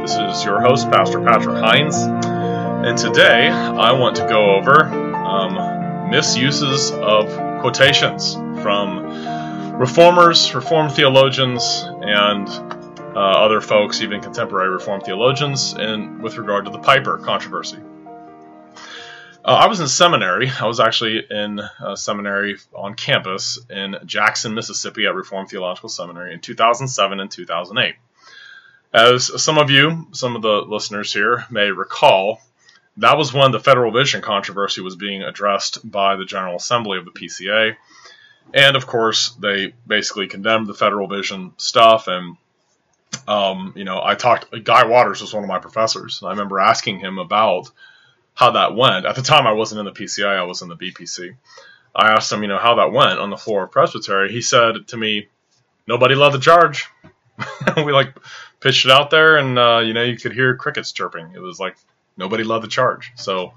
This is your host, Pastor Patrick Hines, and today I want to go over misuses of quotations from reformers, Reformed theologians, and other folks, even contemporary Reformed theologians, and with regard to the Piper controversy. I was in seminary. I was actually in seminary on campus in Jackson, Mississippi at Reformed Theological Seminary in 2007 and 2008. As some of the listeners here may recall, that was when the Federal Vision controversy was being addressed by the General Assembly of the PCA. And of course, they basically condemned the Federal Vision stuff. And, Guy Waters was one of my professors. And I remember asking him about how that went. At the time, I wasn't in the PCA, I was in the BPC. I asked him, how that went on the floor of Presbytery. He said to me, nobody led the charge. We pitched it out there and, you could hear crickets chirping. It was like nobody led the charge. So,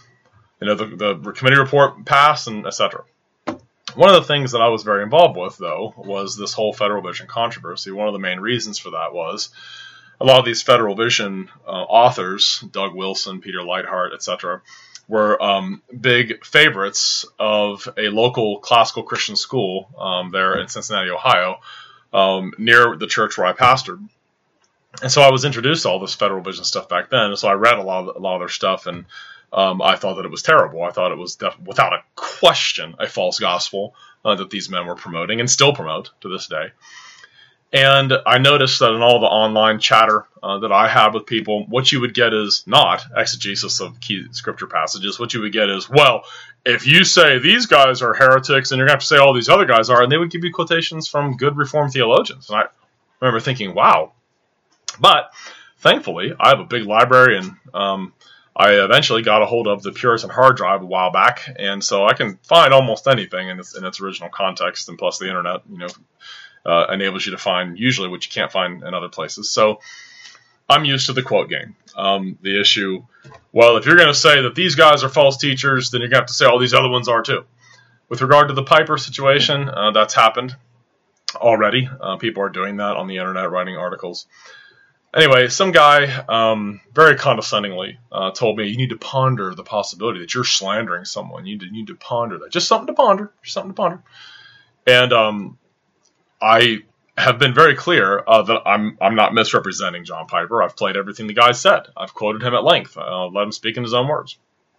the committee report passed and etc. One of the things that I was very involved with, though, was this whole Federal Vision controversy. One of the main reasons for that was a lot of these Federal Vision authors, Doug Wilson, Peter Leithart, etc., were big favorites of a local classical Christian school there in Cincinnati, Ohio, near the church where I pastored. And so I was introduced to all this Federal Vision stuff back then, and so I read a lot of their stuff, and I thought that it was terrible. I thought it was, without a question, a false gospel that these men were promoting, and still promote to this day. And I noticed that in all the online chatter that I had with people, what you would get is not exegesis of key scripture passages. What you would get is, well, if you say these guys are heretics, and you're going to have to say all these other guys are, and they would give you quotations from good Reformed theologians. And I remember thinking, wow. But thankfully, I have a big library, and I eventually got a hold of the Puritan hard drive a while back, and so I can find almost anything in its original context, and plus the internet, enables you to find usually what you can't find in other places. So I'm used to the quote game. The issue, well, if you're going to say that these guys are false teachers, then you're going to have to say all these other ones are too. With regard to the Piper situation, that's happened already. People are doing that on the internet, writing articles. Anyway, some guy very condescendingly told me, you need to ponder the possibility that you're slandering someone. You need to ponder that. Just something to ponder. And I have been very clear that I'm not misrepresenting John Piper. I've played everything the guy said. I've quoted him at length. Let him speak in his own words.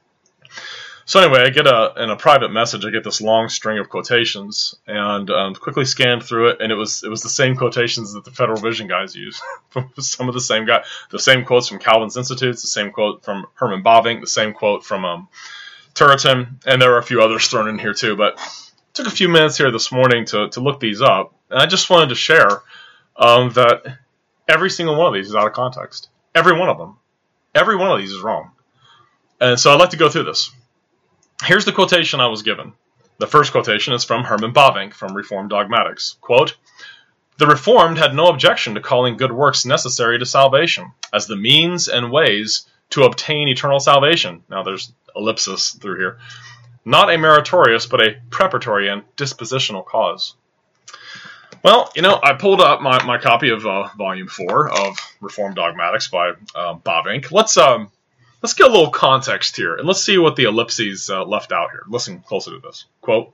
So anyway, I get in a private message, I get this long string of quotations, and quickly scanned through it, and it was the same quotations that the Federal Vision guys use. Some of the same guy, the same quotes from Calvin's Institutes, the same quote from Herman Bavinck, the same quote from Turretin, and there are a few others thrown in here too. But it took a few minutes here this morning to look these up, and I just wanted to share that every single one of these is out of context. Every one of them. Every one of these is wrong. And so I'd like to go through this. Here's the quotation I was given. The first quotation is from Herman Bavinck from Reformed Dogmatics. Quote, "The Reformed had no objection to calling good works necessary to salvation, as the means and ways to obtain eternal salvation." Now there's ellipsis through here. "Not a meritorious, but a preparatory and dispositional cause." Well, I pulled up my copy of Volume 4 of Reformed Dogmatics by Bavinck. Let's get a little context here, and let's see what the ellipses left out here. Listen closer to this. Quote,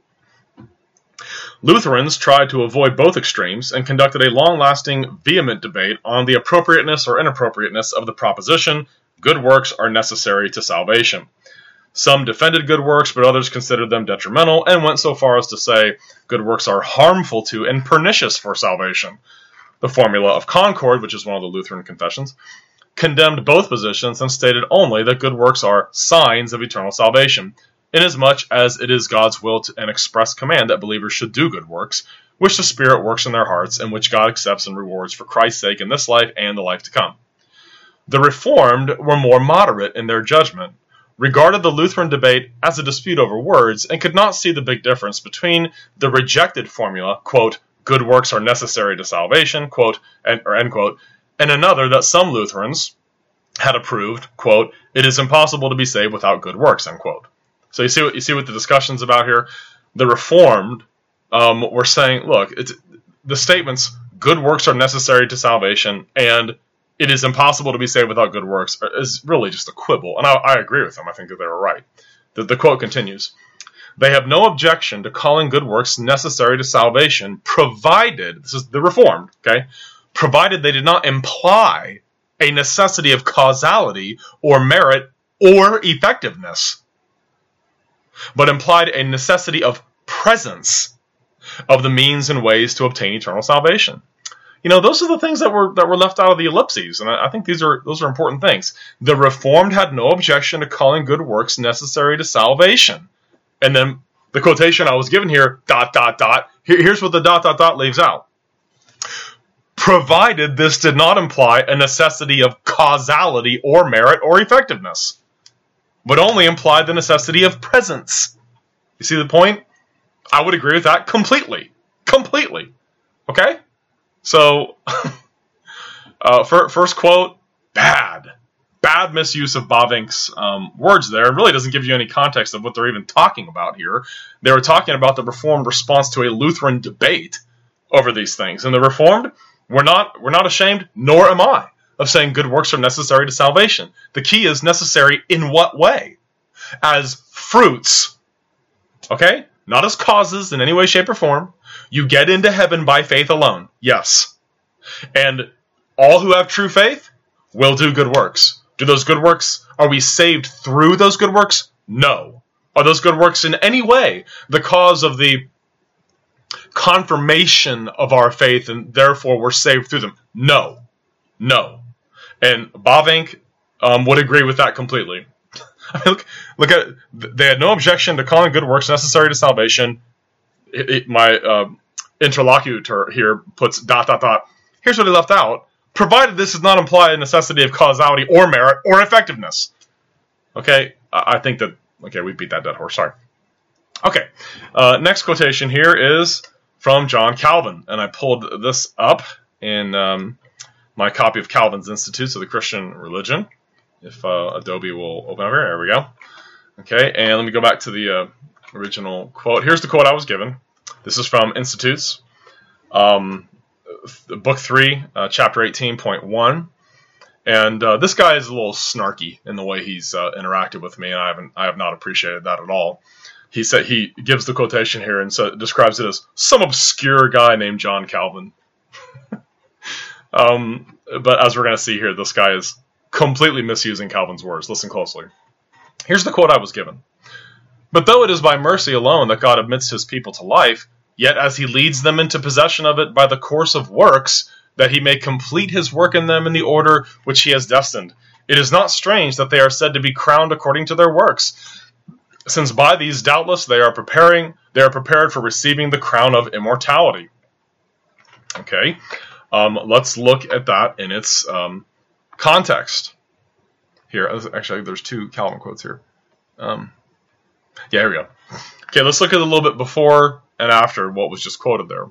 "Lutherans tried to avoid both extremes and conducted a long-lasting, vehement debate on the appropriateness or inappropriateness of the proposition, good works are necessary to salvation. Some defended good works, but others considered them detrimental and went so far as to say good works are harmful to and pernicious for salvation. The Formula of Concord, which is one of the Lutheran confessions, condemned both positions and stated only that good works are signs of eternal salvation, inasmuch as it is God's will and express command that believers should do good works, which the Spirit works in their hearts and which God accepts and rewards for Christ's sake in this life and the life to come. The Reformed were more moderate in their judgment, regarded the Lutheran debate as a dispute over words, and could not see the big difference between the rejected formula, quote, good works are necessary to salvation, quote, end quote, and another that some Lutherans had approved, quote, it is impossible to be saved without good works, end quote. So you see what the discussion's about here? The Reformed were saying, look, the statements, good works are necessary to salvation, and it is impossible to be saved without good works is really just a quibble. And I agree with them. I think that they were right. The quote continues. They have no objection to calling good works necessary to salvation, provided, this is the Reformed, okay, provided they did not imply a necessity of causality or merit or effectiveness, but implied a necessity of presence of the means and ways to obtain eternal salvation. Those are the things that were left out of the ellipses, and I think those are important things. The Reformed had no objection to calling good works necessary to salvation. And then the quotation I was given here, ... Here's what the ... leaves out. Provided this did not imply a necessity of causality or merit or effectiveness, but only implied the necessity of presence. You see the point? I would agree with that completely. Completely. Okay? So, first quote, bad misuse of Bavinck's words there. It really doesn't give you any context of what they're even talking about here. They were talking about the Reformed response to a Lutheran debate over these things. And the Reformed, we're not ashamed, nor am I, of saying good works are necessary to salvation. The key is necessary in what way? As fruits. Okay? Not as causes in any way, shape, or form. You get into heaven by faith alone. Yes. And all who have true faith will do good works. Do those good works, are we saved through those good works? No. Are those good works in any way the cause of the confirmation of our faith and therefore we're saved through them? No. No. And Bavinck would agree with that completely. I mean, look at, they had no objection to calling good works necessary to salvation. My interlocutor here puts ... Here's what he left out. Provided this does not imply a necessity of causality or merit or effectiveness. Okay, I think that, okay, we beat that dead horse, sorry. Okay, next quotation here is from John Calvin, and I pulled this up in my copy of Calvin's Institutes of the Christian Religion. If Adobe will open up here, there we go. Okay, and let me go back to the original quote. Here's the quote I was given. This is from Institutes, Book 3, Chapter 18.1. And this guy is a little snarky in the way he's interacted with me, and I have not appreciated that at all. He said he gives the quotation here and describes it as some obscure guy named John Calvin. But as we're going to see here, this guy is completely misusing Calvin's words. Listen closely. Here's the quote I was given. But though it is by mercy alone that God admits his people to life, yet as he leads them into possession of it by the course of works, that he may complete his work in them in the order which he has destined, it is not strange that they are said to be crowned according to their works, since by these doubtless they are prepared for receiving the crown of immortality. Okay, let's look at that in its context. Here, actually, there's two Calvin quotes here. Yeah, here we go. Okay, let's look at a little bit before and after what was just quoted there.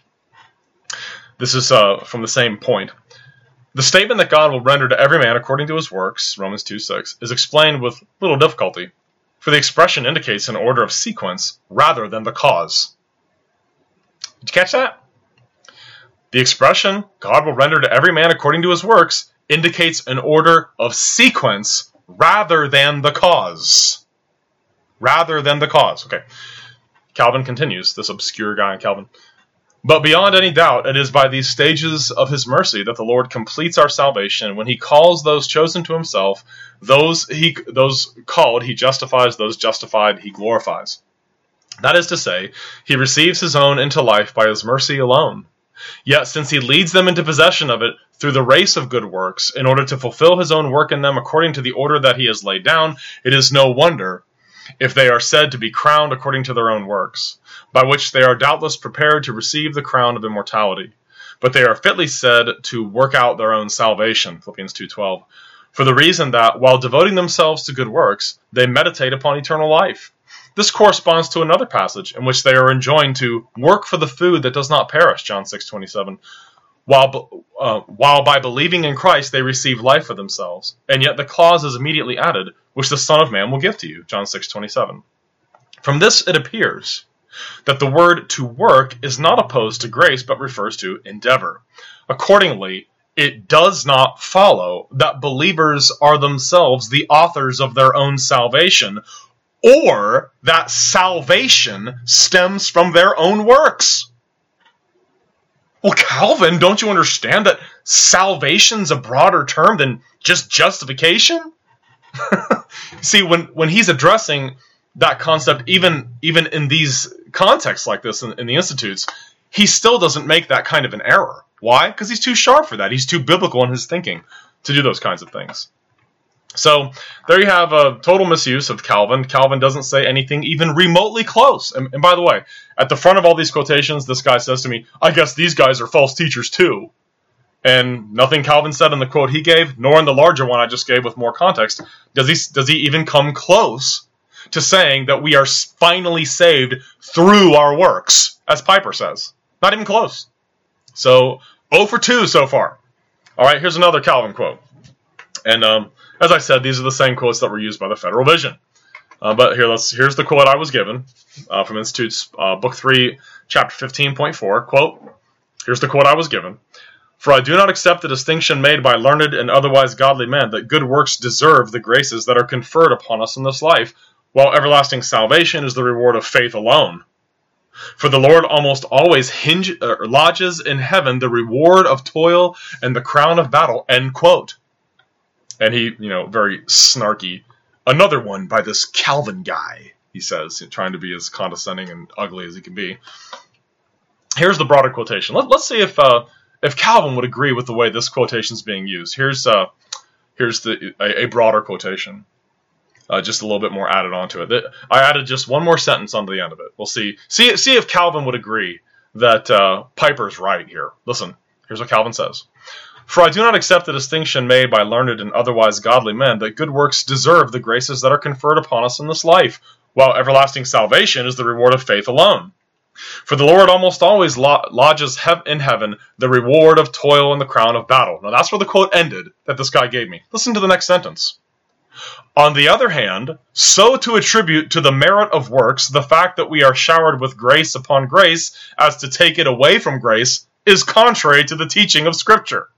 This is from the same point. The statement that God will render to every man according to his works, Romans 2:6, is explained with little difficulty, for the expression indicates an order of sequence rather than the cause. Did you catch that? The expression, God will render to every man according to his works, indicates an order of sequence rather than the cause. Rather than the cause. Okay. Calvin continues, this obscure guy, Calvin. But beyond any doubt, it is by these stages of his mercy that the Lord completes our salvation. When he calls those chosen to himself, those called, he justifies, those justified, he glorifies. That is to say, he receives his own into life by his mercy alone. Yet, since he leads them into possession of it through the race of good works, in order to fulfill his own work in them according to the order that he has laid down, it is no wonder if they are said to be crowned according to their own works, by which they are doubtless prepared to receive the crown of immortality. But they are fitly said to work out their own salvation, Philippians 2:12, for the reason that, while devoting themselves to good works, they meditate upon eternal life. This corresponds to another passage in which they are enjoined to work for the food that does not perish, John 6:27, while by believing in Christ they receive life for themselves. And yet the clause is immediately added, which the Son of Man will give to you, John 6:27. From this it appears that the word to work is not opposed to grace, but refers to endeavor. Accordingly, it does not follow that believers are themselves the authors of their own salvation, or that salvation stems from their own works. Well, Calvin, don't you understand that salvation's a broader term than just justification? See, when he's addressing that concept, even in these contexts like this in the Institutes, he still doesn't make that kind of an error. Why? Because he's too sharp for that. He's too biblical in his thinking to do those kinds of things. So there you have a total misuse of Calvin. Calvin doesn't say anything even remotely close. And by the way, at the front of all these quotations, this guy says to me, I guess these guys are false teachers too. And nothing Calvin said in the quote he gave, nor in the larger one I just gave with more context, does he even come close to saying that we are finally saved through our works, as Piper says. Not even close. So, 0 for 2 so far. All right, here's another Calvin quote. And as I said, these are the same quotes that were used by the Federal Vision. But here's the quote I was given from Institute's Book 3, Chapter 15.4. Quote, here's the quote I was given. For I do not accept the distinction made by learned and otherwise godly men that good works deserve the graces that are conferred upon us in this life, while everlasting salvation is the reward of faith alone. For the Lord almost always lodges in heaven the reward of toil and the crown of battle, end quote. And he, very snarky, another one by this Calvin guy, he says, trying to be as condescending and ugly as he can be. Here's the broader quotation. Let's see if Calvin would agree with the way this quotation is being used. Here's a broader quotation. Just a little bit more added onto it. I added just one more sentence onto the end of it. We'll see if Calvin would agree that Piper's right here. Listen, here's what Calvin says. For I do not accept the distinction made by learned and otherwise godly men that good works deserve the graces that are conferred upon us in this life, while everlasting salvation is the reward of faith alone. For the Lord almost always lodges in heaven the reward of toil and the crown of battle. Now that's where the quote ended that this guy gave me. Listen to the next sentence. On the other hand, so to attribute to the merit of works the fact that we are showered with grace upon grace as to take it away from grace is contrary to the teaching of Scripture.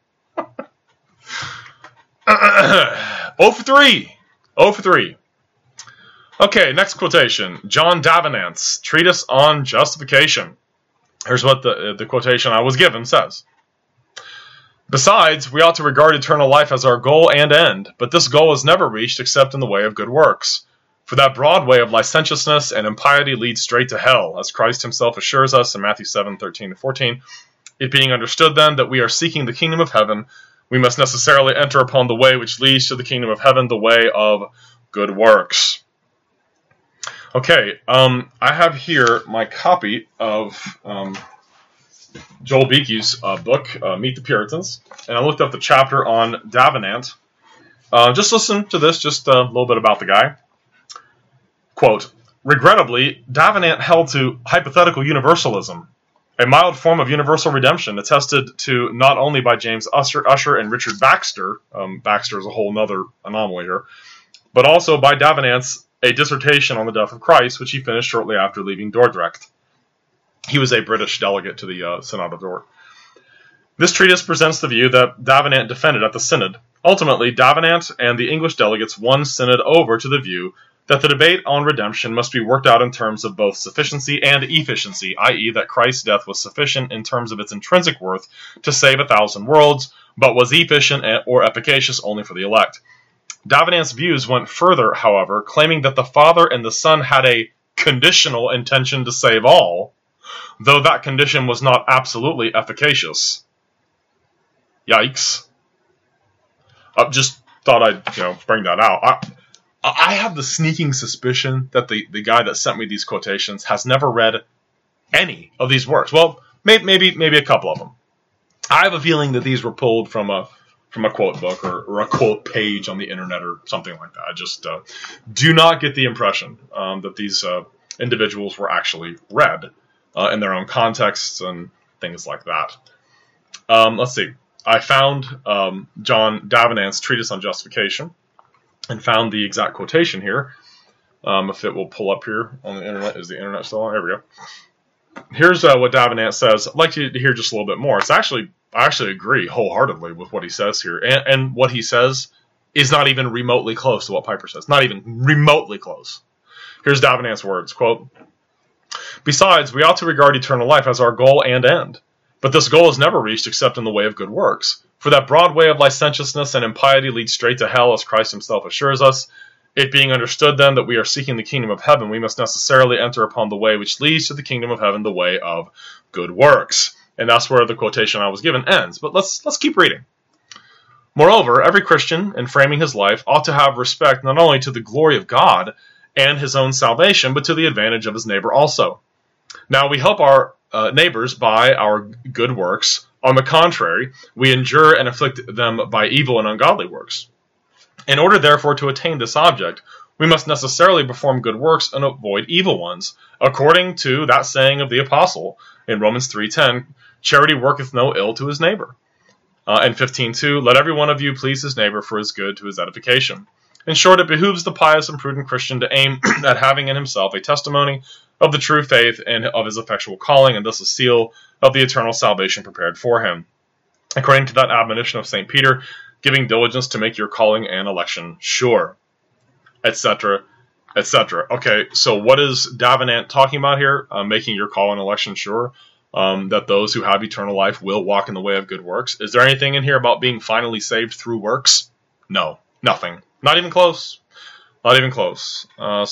0 for 3. 0 for 3. Okay, next quotation. John Davenant's Treatise on Justification. Here's what the quotation I was given says. Besides, we ought to regard eternal life as our goal and end, but this goal is never reached except in the way of good works. For that broad way of licentiousness and impiety leads straight to hell, as Christ himself assures us in Matthew 7:13-14. It being understood then that we are seeking the kingdom of heaven, we must necessarily enter upon the way which leads to the kingdom of heaven, the way of good works. Okay, I have here my copy of Joel Beeke's book, Meet the Puritans, and I looked up the chapter on Davenant. Just listen to this, just a little bit about the guy. Quote, regrettably, Davenant held to hypothetical universalism, a mild form of universal redemption attested to not only by James Ussher and Richard Baxter, Baxter is a whole other anomaly here, but also by Davenant's a dissertation on the death of Christ, which he finished shortly after leaving Dordrecht. He was a British delegate to the Synod of Dort. This treatise presents the view that Davenant defended at the Synod. Ultimately, Davenant and the English delegates won Synod over to the view that the debate on redemption must be worked out in terms of both sufficiency and efficiency, i.e. that Christ's death was sufficient in terms of its intrinsic worth to save 1,000 worlds, but was efficient or efficacious only for the elect. Davenant's views went further, however, claiming that the Father and the Son had a conditional intention to save all, though that condition was not absolutely efficacious. Yikes. Just thought I'd bring that out. I have the sneaking suspicion that the guy that sent me these quotations has never read any of these works. Well, maybe a couple of them. I have a feeling that these were pulled from a quote book or a quote page on the internet or something like that. I just do not get the impression that these individuals were actually read in their own contexts and things like that. Let's see. I found John Davenant's Treatise on Justification and found the exact quotation here. If it will pull up here on the internet. Is the internet still on? There we go. Here's what Davenant says. I'd like you to hear just a little bit more. It's actually I actually agree wholeheartedly with what he says here. And what he says is not even remotely close to what Piper says. Not even remotely close. Here's Davenant's words, quote, "Besides, we ought to regard eternal life as our goal and end. But this goal is never reached except in the way of good works. For that broad way of licentiousness and impiety leads straight to hell, as Christ himself assures us. It being understood then that we are seeking the kingdom of heaven, we must necessarily enter upon the way which leads to the kingdom of heaven, the way of good works." And that's where the quotation I was given ends. But let's keep reading. "Moreover, every Christian, in framing his life, ought to have respect not only to the glory of God and his own salvation, but to the advantage of his neighbor also. Now we help our neighbors by our good works. On the contrary, we injure and afflict them by evil and ungodly works. In order, therefore, to attain this object, we must necessarily perform good works and avoid evil ones, according to that saying of the apostle in Romans 3:10, charity worketh no ill to his neighbor. And 15:2, let every one of you please his neighbor for his good to his edification. In short, it behooves the pious and prudent Christian to aim at having in himself a testimony of the true faith and of his effectual calling, and thus a seal of the eternal salvation prepared for him. According to that admonition of St. Peter, giving diligence to make your calling and election sure," etc., etc. Okay, so what is Davenant talking about here? Making your call and election sure, that those who have eternal life will walk in the way of good works. Is there anything in here about being finally saved through works? No, nothing. Not even close. Not even close. Let's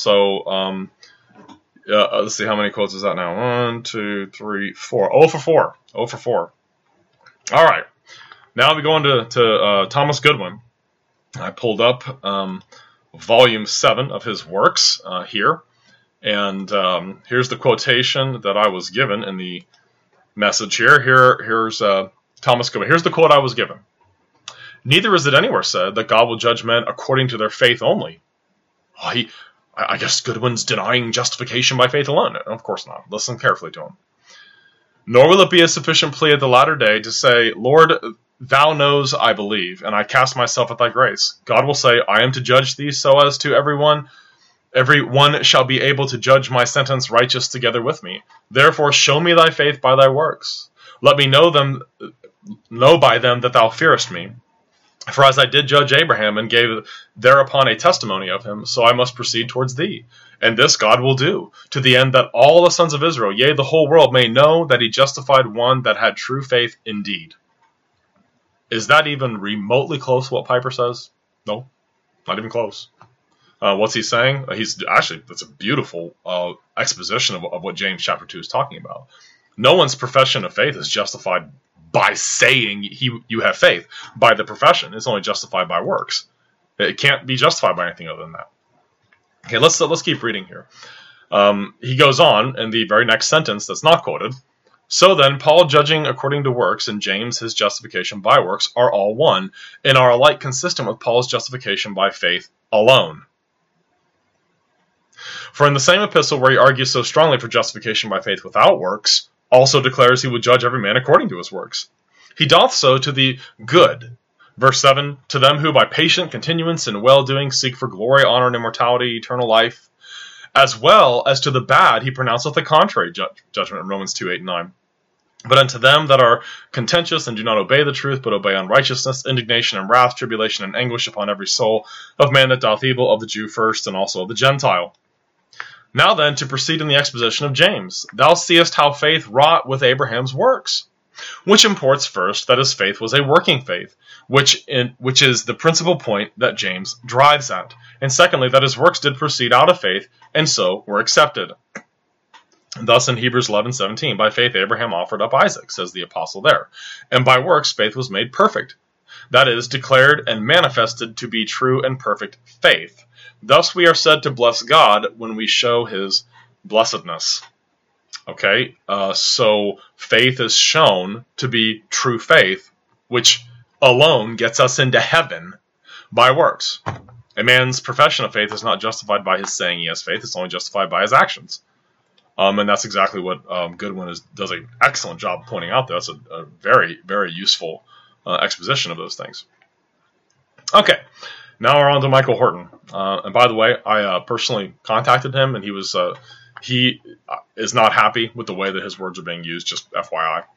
see, how many quotes is that now? 1, 2, 3, 4. 0 for 4. 0 for 4. All right. Now we go into Thomas Goodwin. I pulled up volume 7 of his works here. And here's the quotation that I was given in the message here. Here's Thomas Goodwin. Here's the quote I was given. "Neither is it anywhere said that God will judge men according to their faith only." I guess Goodwin's denying justification by faith alone. Of course not. Listen carefully to him. "Nor will it be a sufficient plea at the latter day to say, Lord, thou knows I believe, and I cast myself at thy grace. God will say, I am to judge thee so as to every one shall be able to judge my sentence righteous together with me. Therefore show me thy faith by thy works. Let me know by them that thou fearest me. For as I did judge Abraham and gave thereupon a testimony of him, so I must proceed towards thee. And this God will do, to the end that all the sons of Israel, yea, the whole world, may know that he justified one that had true faith indeed." Is that even remotely close to what Piper says? No, not even close. What's he saying? That's a beautiful exposition of what James chapter 2 is talking about. No one's profession of faith is justified by saying you have faith. By the profession, it's only justified by works. It can't be justified by anything other than that. Okay, let's keep reading here. He goes on in the very next sentence that's not quoted. "So then, Paul judging according to works, and James his justification by works, are all one, and are alike consistent with Paul's justification by faith alone. For in the same epistle where he argues so strongly for justification by faith without works, also declares he would judge every man according to his works. He doth so to the good." Verse 7, "To them who by patient continuance in well-doing seek for glory, honor, and immortality, eternal life. As well as to the bad he pronounceth the contrary judgment," in Romans 2, 8, and 9. "But unto them that are contentious and do not obey the truth, but obey unrighteousness, indignation and wrath, tribulation and anguish upon every soul of man that doth evil, of the Jew first, and also of the Gentile." Now then, to proceed in the exposition of James. "Thou seest how faith wrought with Abraham's works. Which imports first that his faith was a working faith, which is the principal point that James drives at. And secondly, that his works did proceed out of faith, and so were accepted. Thus in Hebrews 11:17, by faith Abraham offered up Isaac, says the apostle there. And by works faith was made perfect. That is, declared and manifested to be true and perfect faith. Thus we are said to bless God when we show his blessedness." Okay, so faith is shown to be true faith, which alone gets us into heaven by works. A man's profession of faith is not justified by his saying he has faith, it's only justified by his actions. And that's exactly what Goodwin does an excellent job pointing out. That's a very, very useful exposition of those things. Okay, now we're on to Michael Horton. And by the way, I personally contacted him, and he is not happy with the way that his words are being used, just FYI.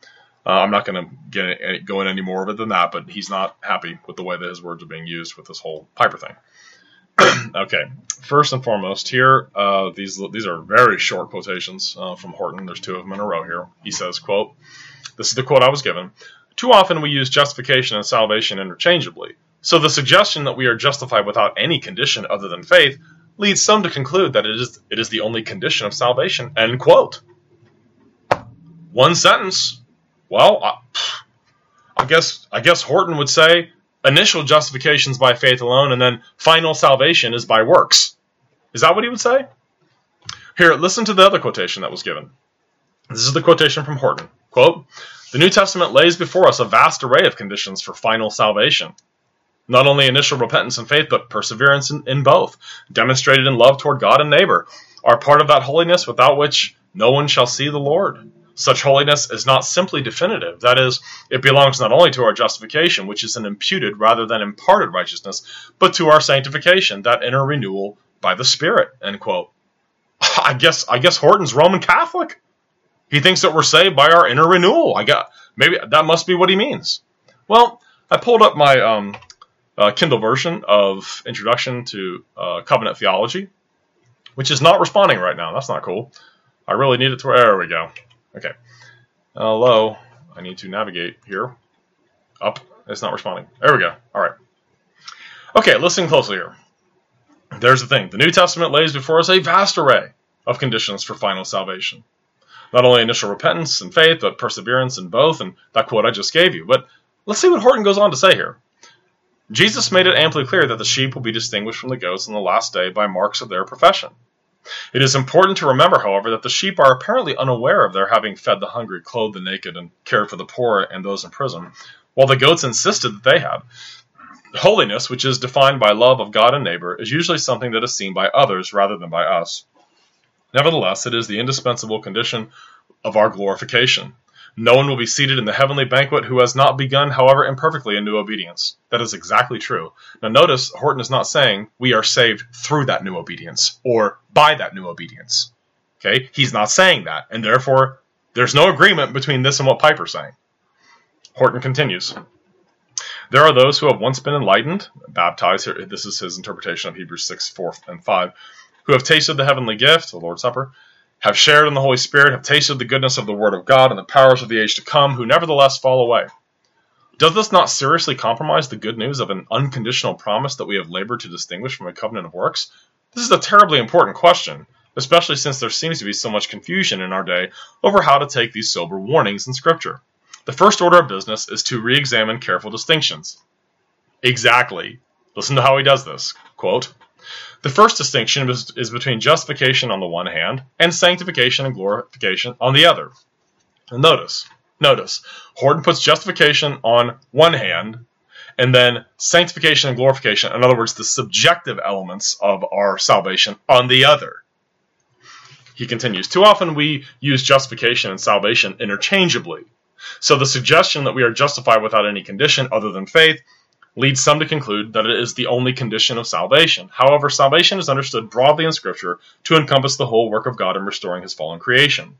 I'm not going to go in any more of it than that, but he's not happy with the way that his words are being used with this whole Piper thing. Okay, first and foremost here, these are very short quotations from Horton. There's two of them in a row here. He says, quote, this is the quote I was given, "Too often we use justification and salvation interchangeably. So the suggestion that we are justified without any condition other than faith leads some to conclude that it is the only condition of salvation." End quote. One sentence. Well, I guess Horton would say initial justification is by faith alone, and then final salvation is by works. Is that what he would say? Here, listen to the other quotation that was given. This is the quotation from Horton. Quote, "The New Testament lays before us a vast array of conditions for final salvation. Not only initial repentance and faith, but perseverance in both, demonstrated in love toward God and neighbor, are part of that holiness without which no one shall see the Lord. Such holiness is not simply definitive. That is, it belongs not only to our justification, which is an imputed rather than imparted righteousness, but to our sanctification, that inner renewal by the Spirit." End quote. I guess Horton's Roman Catholic. He thinks that we're saved by our inner renewal. Maybe that must be what he means. Well, I pulled up my Kindle version of Introduction to Covenant Theology, which is not responding right now. That's not cool. I really need it to. There we go. Okay. Hello. I need to navigate here. Up. It's not responding. There we go. All right. Okay, listen closely here. There's the thing. The New Testament lays before us a vast array of conditions for final salvation. Not only initial repentance and faith, but perseverance in both, and that quote I just gave you. But let's see what Horton goes on to say here. Jesus made it amply clear that the sheep will be distinguished from the goats on the last day by marks of their profession. It is important to remember, however, that the sheep are apparently unaware of their having fed the hungry, clothed the naked, and cared for the poor and those in prison, while the goats insisted that they had. Holiness, which is defined by love of God and neighbor, is usually something that is seen by others rather than by us. Nevertheless, it is the indispensable condition of our glorification. No one will be seated in the heavenly banquet who has not begun, however imperfectly, a new obedience. That is exactly true. Now notice, Horton is not saying we are saved through that new obedience, or by that new obedience. Okay? He's not saying that, and therefore, there's no agreement between this and what Piper's saying. Horton continues. There are those who have once been enlightened, baptized, here, this is his interpretation of Hebrews 6, 4, and 5, who have tasted the heavenly gift, the Lord's Supper, have shared in the Holy Spirit, have tasted the goodness of the Word of God and the powers of the age to come, who nevertheless fall away. Does this not seriously compromise the good news of an unconditional promise that we have labored to distinguish from a covenant of works? This is a terribly important question, especially since there seems to be so much confusion in our day over how to take these sober warnings in Scripture. The first order of business is to re-examine careful distinctions. Exactly. Listen to how he does this. Quote, "The first distinction is between justification on the one hand and sanctification and glorification on the other." And notice, Horton puts justification on one hand and then sanctification and glorification, in other words, the subjective elements of our salvation, on the other. He continues, "Too often we use justification and salvation interchangeably. So the suggestion that we are justified without any condition other than faith leads some to conclude that it is the only condition of salvation. However, salvation is understood broadly in Scripture to encompass the whole work of God in restoring His fallen creation.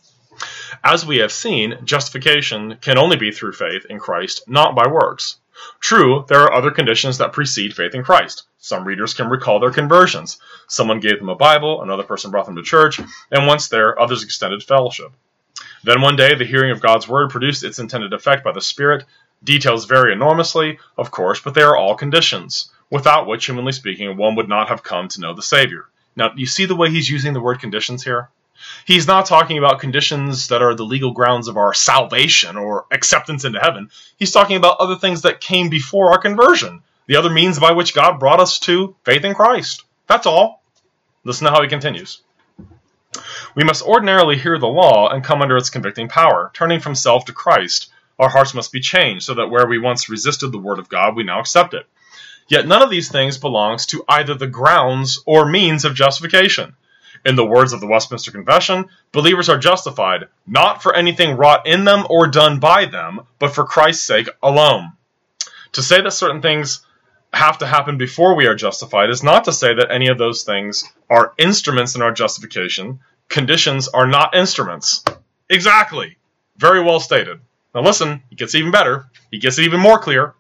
As we have seen, justification can only be through faith in Christ, not by works. True, there are other conditions that precede faith in Christ. Some readers can recall their conversions. Someone gave them a Bible, another person brought them to church, and once there, others extended fellowship. Then one day, the hearing of God's word produced its intended effect by the Spirit. Details vary enormously, of course, but they are all conditions, without which, humanly speaking, one would not have come to know the Savior. Now, you see the way he's using the word conditions here? He's not talking about conditions that are the legal grounds of our salvation or acceptance into heaven. He's talking about other things that came before our conversion, the other means by which God brought us to faith in Christ. That's all. Listen to how he continues. "We must ordinarily hear the law and come under its convicting power. Turning from self to Christ, our hearts must be changed so that where we once resisted the word of God, we now accept it. Yet none of these things belongs to either the grounds or means of justification. In the words of the Westminster Confession, believers are justified, not for anything wrought in them or done by them, but for Christ's sake alone. To say that certain things have to happen before we are justified is not to say that any of those things are instruments in our justification. Conditions are not instruments." Exactly. Very well stated. Now listen, it gets even better. He gets it even more clear.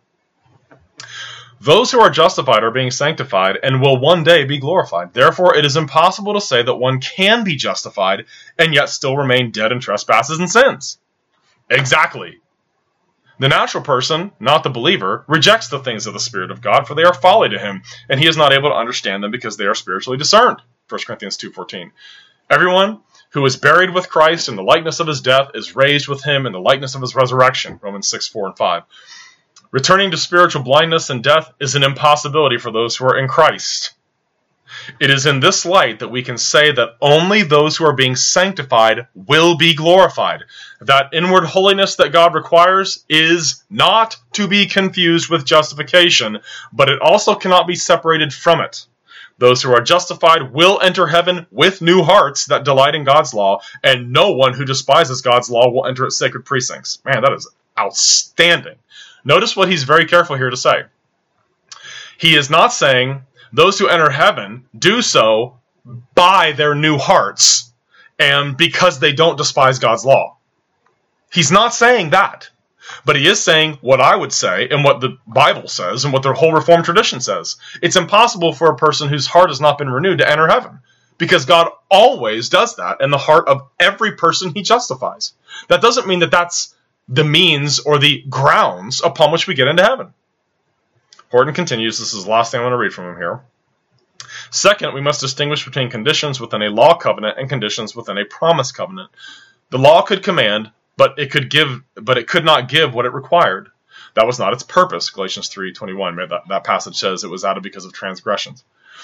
Those who are justified are being sanctified and will one day be glorified. Therefore, it is impossible to say that one can be justified and yet still remain dead in trespasses and sins. Exactly. The natural person, not the believer, rejects the things of the Spirit of God, for they are folly to him, and he is not able to understand them because they are spiritually discerned. 1 Corinthians 2:14. Everyone who is buried with Christ in the likeness of his death is raised with him in the likeness of his resurrection. Romans 6:4 and 5. Returning to spiritual blindness and death is an impossibility for those who are in Christ. It is in this light that we can say that only those who are being sanctified will be glorified. That inward holiness that God requires is not to be confused with justification, but it also cannot be separated from it. Those who are justified will enter heaven with new hearts that delight in God's law, and no one who despises God's law will enter its sacred precincts. Man, that is outstanding. Notice what he's very careful here to say. He is not saying those who enter heaven do so by their new hearts and because they don't despise God's law. He's not saying that. But he is saying what I would say and what the Bible says and what the whole Reformed tradition says. It's impossible for a person whose heart has not been renewed to enter heaven because God always does that in the heart of every person he justifies. That doesn't mean that that's the means or the grounds upon which we get into heaven. Horton continues, this is the last thing I want to read from him here. Second, we must distinguish between conditions within a law covenant and conditions within a promise covenant. The law could command, but it could not give what it required. That was not its purpose. Galatians 3:21. That passage says it was added because of transgressions.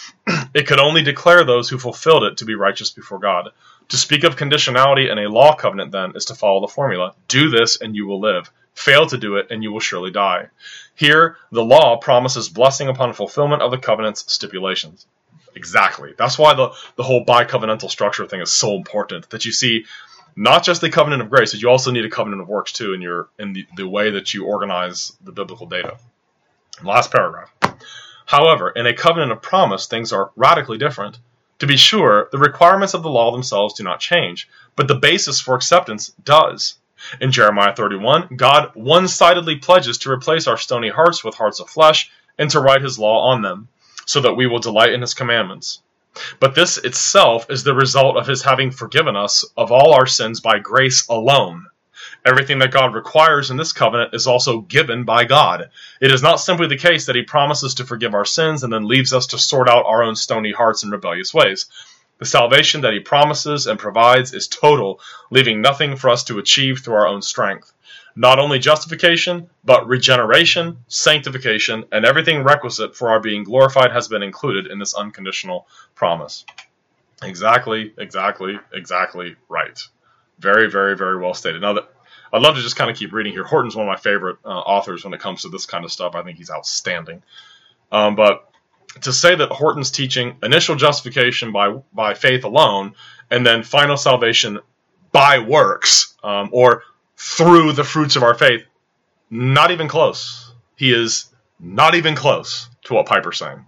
It could only declare those who fulfilled it to be righteous before God. To speak of conditionality in a law covenant, then, is to follow the formula. Do this and you will live. Fail to do it and you will surely die. Here, the law promises blessing upon fulfillment of the covenant's stipulations. Exactly. That's why the whole bicovenantal structure thing is so important, that you see not just the covenant of grace, but you also need a covenant of works too in the way that you organize the biblical data. Last paragraph. However, in a covenant of promise, things are radically different. To be sure, the requirements of the law themselves do not change, but the basis for acceptance does. In Jeremiah 31, God one-sidedly pledges to replace our stony hearts with hearts of flesh and to write his law on them, so that we will delight in his commandments. But this itself is the result of his having forgiven us of all our sins by grace alone. Everything that God requires in this covenant is also given by God. It is not simply the case that he promises to forgive our sins and then leaves us to sort out our own stony hearts and rebellious ways. The salvation that he promises and provides is total, leaving nothing for us to achieve through our own strength. Not only justification, but regeneration, sanctification, and everything requisite for our being glorified has been included in this unconditional promise. Exactly right. Very, very, very well stated. Now, I'd love to just kind of keep reading here. Horton's one of my favorite authors when it comes to this kind of stuff. I think he's outstanding. But to say that Horton's teaching initial justification by faith alone and then final salvation by works or through the fruits of our faith, not even close. He is not even close to what Piper's saying.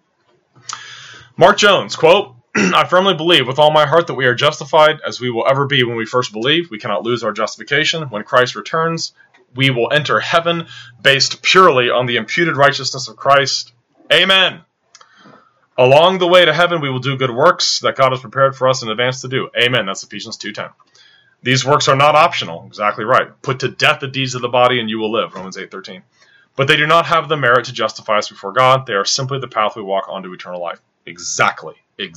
Mark Jones, quote, I firmly believe with all my heart that we are justified as we will ever be when we first believe. We cannot lose our justification. When Christ returns, we will enter heaven based purely on the imputed righteousness of Christ. Amen. Along the way to heaven, we will do good works that God has prepared for us in advance to do. Amen. That's Ephesians 2:10. These works are not optional. Exactly right. Put to death the deeds of the body and you will live. Romans 8:13. But they do not have the merit to justify us before God. They are simply the path we walk on to eternal life. Exactly.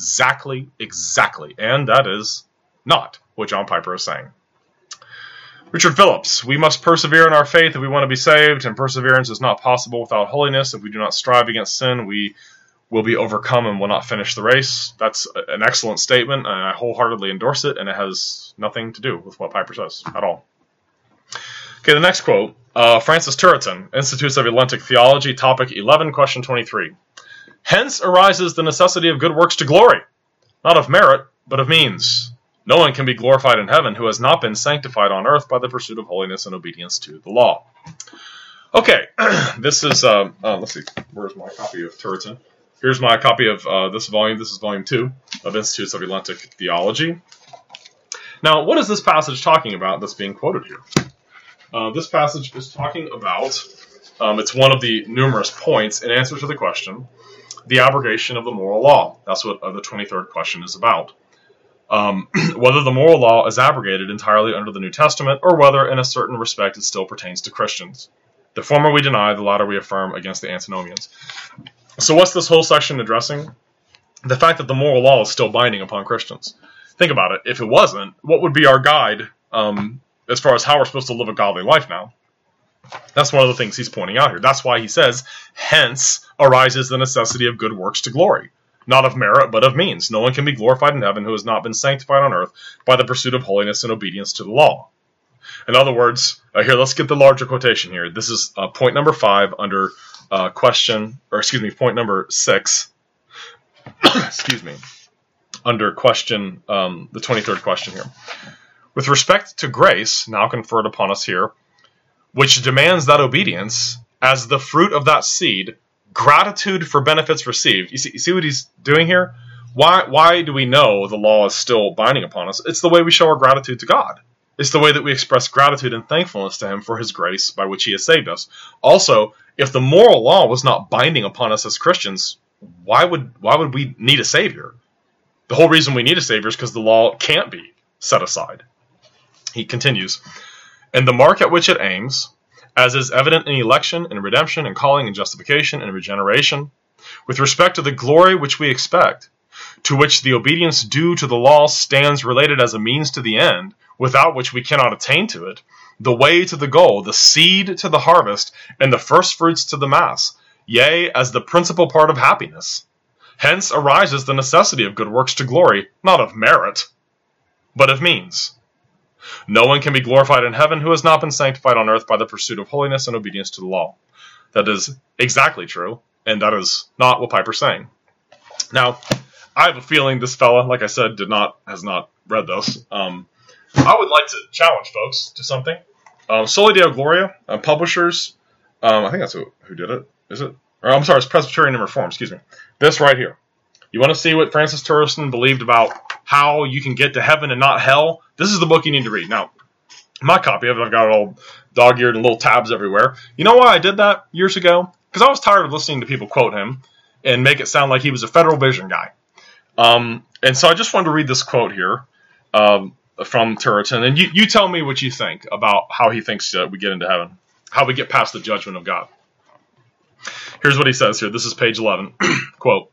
And that is not what John Piper is saying. Richard Phillips, we must persevere in our faith if we want to be saved, and perseverance is not possible without holiness. If we do not strive against sin, we will be overcome and will not finish the race. That's an excellent statement, and I wholeheartedly endorse it, and it has nothing to do with what Piper says at all. Okay, the next quote, Francis Turretin, Institutes of Atlantic Theology, topic 11, question 23. Hence arises the necessity of good works to glory, not of merit, but of means. No one can be glorified in heaven who has not been sanctified on earth by the pursuit of holiness and obedience to the law. Okay, this is, let's see, where's my copy of Turretin? Here's my copy of this volume. This is volume 2 of Institutes of Atlantic Theology. Now, what is this passage talking about that's being quoted here? This passage is talking about, it's one of the numerous points in answer to the question, the abrogation of the moral law. That's what the 23rd question is about. Whether the moral law is abrogated entirely under the New Testament, or whether in a certain respect it still pertains to Christians. The former we deny, the latter we affirm against the antinomians. So what's this whole section addressing? The fact that the moral law is still binding upon Christians. Think about it. If it wasn't, what would be our guide as far as how we're supposed to live a godly life now? That's one of the things he's pointing out here. That's why he says, hence arises the necessity of good works to glory. Not of merit, but of means. No one can be glorified in heaven who has not been sanctified on earth by the pursuit of holiness and obedience to the law. In other words, here, let's get the larger quotation here. This is point number 5 under point number 6. Under question, the 23rd question here. With respect to grace, now conferred upon us here, which demands that obedience, as the fruit of that seed, gratitude for benefits received. You see what he's doing here? Why do we know the law is still binding upon us? It's the way we show our gratitude to God. It's the way that we express gratitude and thankfulness to him for his grace by which he has saved us. Also, if the moral law was not binding upon us as Christians, why would we need a Savior? The whole reason we need a Savior is because the law can't be set aside. He continues, and the mark at which it aims, as is evident in election and redemption and calling and justification and regeneration, with respect to the glory which we expect, to which the obedience due to the law stands related as a means to the end, without which we cannot attain to it, the way to the goal, the seed to the harvest, and the first fruits to the mass, yea, as the principal part of happiness. Hence arises the necessity of good works to glory, not of merit, but of means. No one can be glorified in heaven who has not been sanctified on earth by the pursuit of holiness and obedience to the law. That is exactly true, and that is not what Piper's saying. Now, I have a feeling this fella, like I said, has not read this. I would like to challenge folks to something. Soli Deo Gloria, publishers, I think that's who did it, is it? Or I'm sorry, it's Presbyterian and Reform, excuse me. This right here. You want to see what Francis Turleson believed about how you can get to heaven and not hell? This is the book you need to read. Now, my copy of it, I've got it all dog-eared and little tabs everywhere. You know why I did that years ago? Because I was tired of listening to people quote him and make it sound like he was a Federal Vision guy. And so I just wanted to read this quote here from Turretin. And you tell me what you think about how he thinks we get into heaven, how we get past the judgment of God. Here's what he says here. This is page 11. Quote,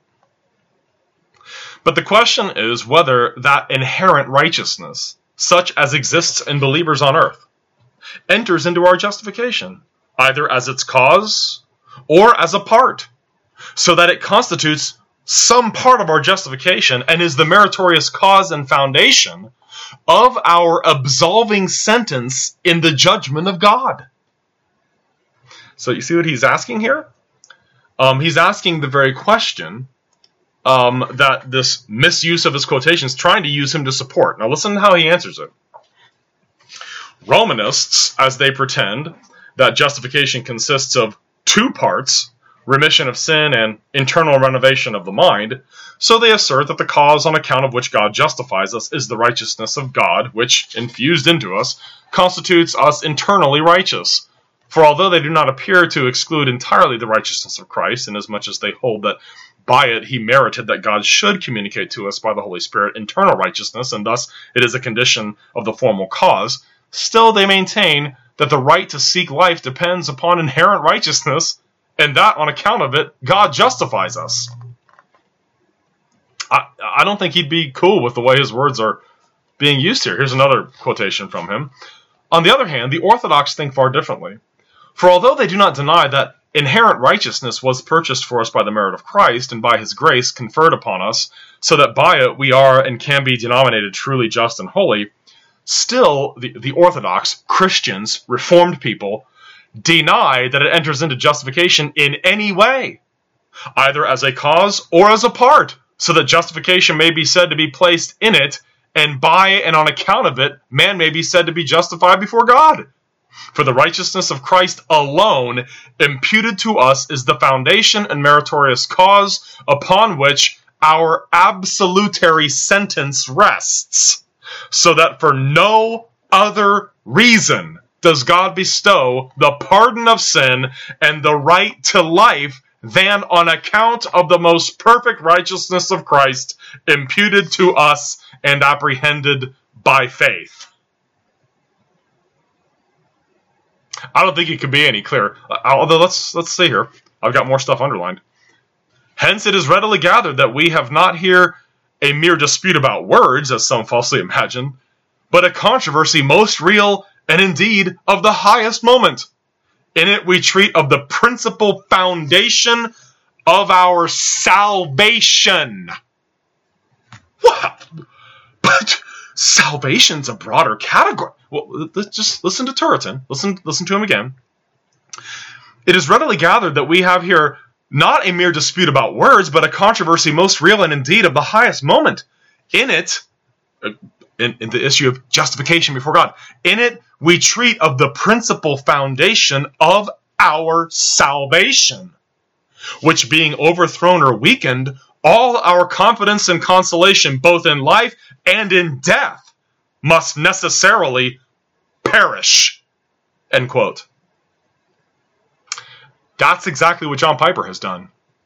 but the question is whether that inherent righteousness, such as exists in believers on earth, enters into our justification, either as its cause or as a part, so that it constitutes some part of our justification and is the meritorious cause and foundation of our absolving sentence in the judgment of God. So you see what he's asking here? He's asking the very question that this misuse of his quotations trying to use him to support. Now listen to how he answers it. Romanists, as they pretend that justification consists of two parts, remission of sin and internal renovation of the mind, so they assert that the cause on account of which God justifies us is the righteousness of God, which, infused into us, constitutes us internally righteous. For although they do not appear to exclude entirely the righteousness of Christ, inasmuch as they hold that by it he merited that God should communicate to us by the Holy Spirit internal righteousness, and thus it is a condition of the formal cause, still they maintain that the right to seek life depends upon inherent righteousness, and that on account of it, God justifies us. I don't think he'd be cool with the way his words are being used here. Here's another quotation from him. On the other hand, the Orthodox think far differently. For although they do not deny that inherent righteousness was purchased for us by the merit of Christ and by his grace conferred upon us, so that by it we are and can be denominated truly just and holy, still the Orthodox, Christians, Reformed people, deny that it enters into justification in any way, either as a cause or as a part, so that justification may be said to be placed in it, and by and on account of it, man may be said to be justified before God. For the righteousness of Christ alone imputed to us is the foundation and meritorious cause upon which our absolutary sentence rests, so that for no other reason does God bestow the pardon of sin and the right to life than on account of the most perfect righteousness of Christ imputed to us and apprehended by faith. I don't think it could be any clearer. Although let's see here. I've got more stuff underlined. Hence it is readily gathered that we have not here a mere dispute about words, as some falsely imagine, but a controversy most real and indeed of the highest moment. In it we treat of the principal foundation of our salvation. What? But salvation's a broader category. Well, just listen to Turretin. Listen to him again. It is readily gathered that we have here not a mere dispute about words, but a controversy most real and indeed of the highest moment. In it, in the issue of justification before God, in it we treat of the principal foundation of our salvation, which being overthrown or weakened, all our confidence and consolation, both in life and in death, must necessarily perish. End quote. That's exactly what John Piper has done.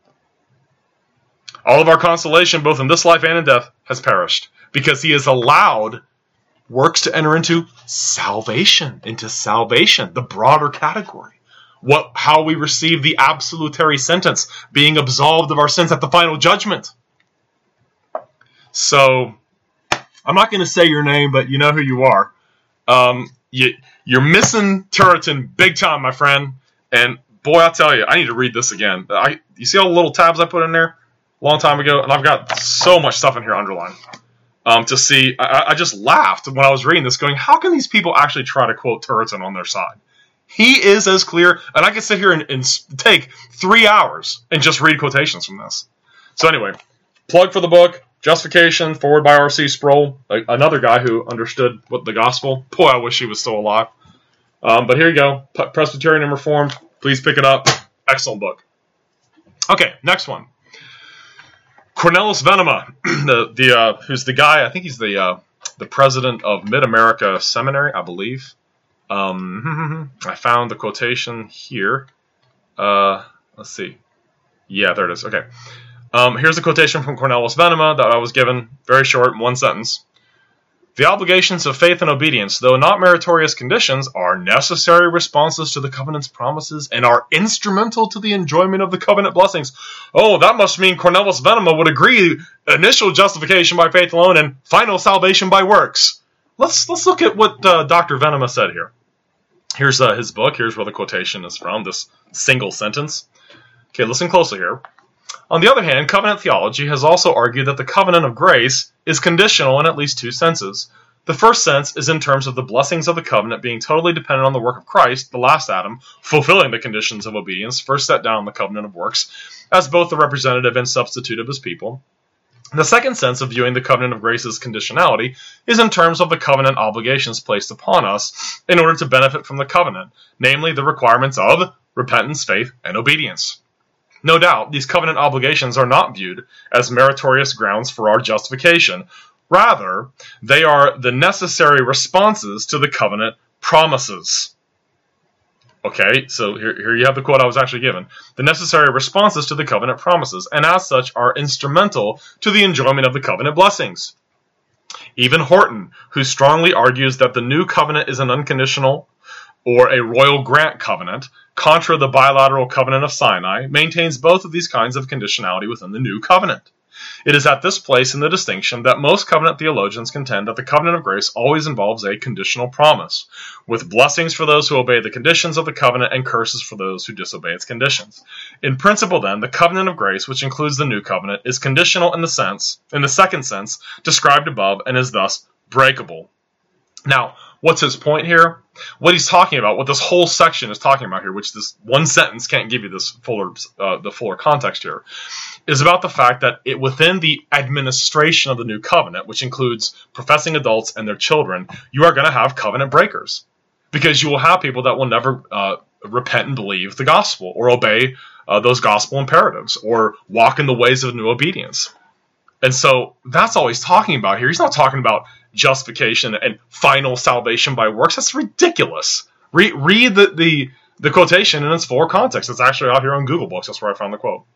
All of our consolation, both in this life and in death, has perished because he has allowed works to enter into salvation, the broader category. How we receive the absolutary sentence, being absolved of our sins at the final judgment. So, I'm not going to say your name, but you know who you are. You're missing Turretin big time, my friend. And boy, I tell you, I need to read this again. You see all the little tabs I put in there a long time ago? And I've got so much stuff in here underlined. To see, I just laughed when I was reading this, going, how can these people actually try to quote Turretin on their side? He is as clear, and I could sit here and take 3 hours and just read quotations from this. So anyway, plug for the book, Justification, forward by R.C. Sproul, another guy who understood what the gospel. Boy, I wish he was still alive. But here you go, Presbyterian and Reformed. Please pick it up. Excellent book. Okay, next one. Cornelius Venema, who's the guy, I think he's the president of Mid-America Seminary, I believe. I found the quotation here. Let's see. Yeah, there it is. Okay. Here's a quotation from Cornelius Venema that I was given, very short, in one sentence. The obligations of faith and obedience, though not meritorious conditions, are necessary responses to the covenant's promises and are instrumental to the enjoyment of the covenant blessings. Oh, that must mean Cornelius Venema would agree initial justification by faith alone and final salvation by works. Let's look at what Dr. Venema said here. Here's his book. Here's where the quotation is from, this single sentence. Okay, listen closely here. On the other hand, covenant theology has also argued that the covenant of grace is conditional in at least two senses. The first sense is in terms of the blessings of the covenant being totally dependent on the work of Christ, the last Adam, fulfilling the conditions of obedience first set down in the covenant of works, as both the representative and substitute of his people. The second sense of viewing the covenant of grace's conditionality is in terms of the covenant obligations placed upon us in order to benefit from the covenant, namely the requirements of repentance, faith, and obedience. No doubt, these covenant obligations are not viewed as meritorious grounds for our justification. Rather, they are the necessary responses to the covenant promises. Okay, so here you have the quote I was actually given. The necessary responses to the covenant promises, and as such are instrumental to the enjoyment of the covenant blessings. Even Horton, who strongly argues that the new covenant is an unconditional or a royal grant covenant, contra the bilateral covenant of Sinai, maintains both of these kinds of conditionality within the new covenant. It is at this place in the distinction that most covenant theologians contend that the covenant of grace always involves a conditional promise, with blessings for those who obey the conditions of the covenant and curses for those who disobey its conditions. In principle, then, the covenant of grace, which includes the new covenant, is conditional in the second sense described above, and is thus breakable. Now, what's his point here? What he's talking about, what this whole section is talking about here, which this one sentence can't give you this the fuller context here, is about the fact that within the administration of the new covenant, which includes professing adults and their children, you are going to have covenant breakers. Because you will have people that will never repent and believe the gospel, or obey those gospel imperatives, or walk in the ways of new obedience. And so that's all he's talking about here. He's not talking about justification and final salvation by works. That's ridiculous. Read the quotation in its full context. It's actually out here on Google Books. That's where I found the quote.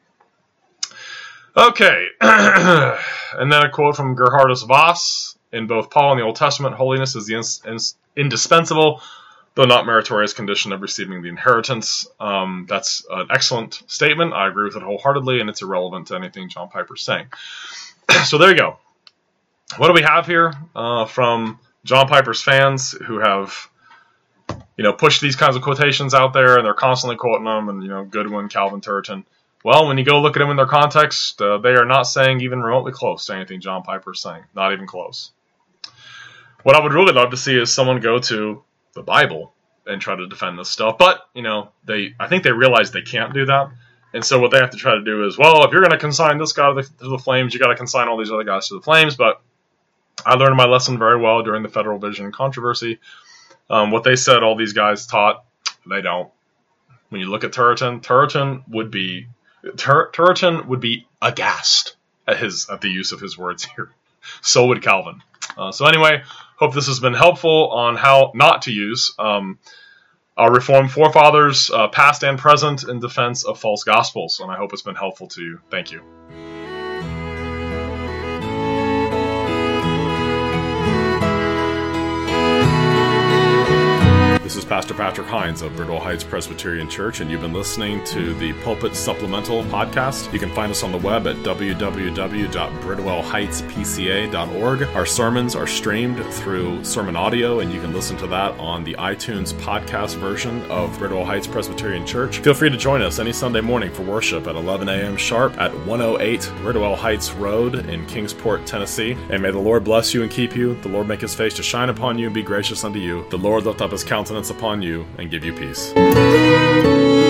Okay, and then a quote from Gerhardus Voss. In both Paul and the Old Testament, holiness is the indispensable, though not meritorious, condition of receiving the inheritance. That's an excellent statement. I agree with it wholeheartedly, and it's irrelevant to anything John Piper's saying. So there you go. What do we have here from John Piper's fans who have, pushed these kinds of quotations out there, and they're constantly quoting them, and, Goodwin, Calvin, Turretin. Well, when you go look at them in their context, they are not saying even remotely close to anything John Piper is saying. Not even close. What I would really love to see is someone go to the Bible and try to defend this stuff. But, I think they realize they can't do that. And so what they have to try to do is, well, if you're going to consign this guy to the flames, you got to consign all these other guys to the flames. But I learned my lesson very well during the Federal Vision controversy. What they said all these guys taught, they don't. When you look at Turretin would be aghast at the use of his words here. So would Calvin. So anyway, hope this has been helpful on how not to use our Reformed forefathers, past and present, in defense of false gospels. And I hope it's been helpful to you. Thank you. This is Pastor Patrick Hines of Bridwell Heights Presbyterian Church, and you've been listening to the Pulpit Supplemental Podcast. You can find us on the web at www.bridwellheightspca.org. Our sermons are streamed through Sermon Audio, and you can listen to that on the iTunes podcast version of Bridwell Heights Presbyterian Church. Feel free to join us any Sunday morning for worship at 11 a.m. sharp at 108 Bridwell Heights Road in Kingsport, Tennessee. And may the Lord bless you and keep you. The Lord make his face to shine upon you and be gracious unto you. The Lord lift up his countenance upon you and give you peace.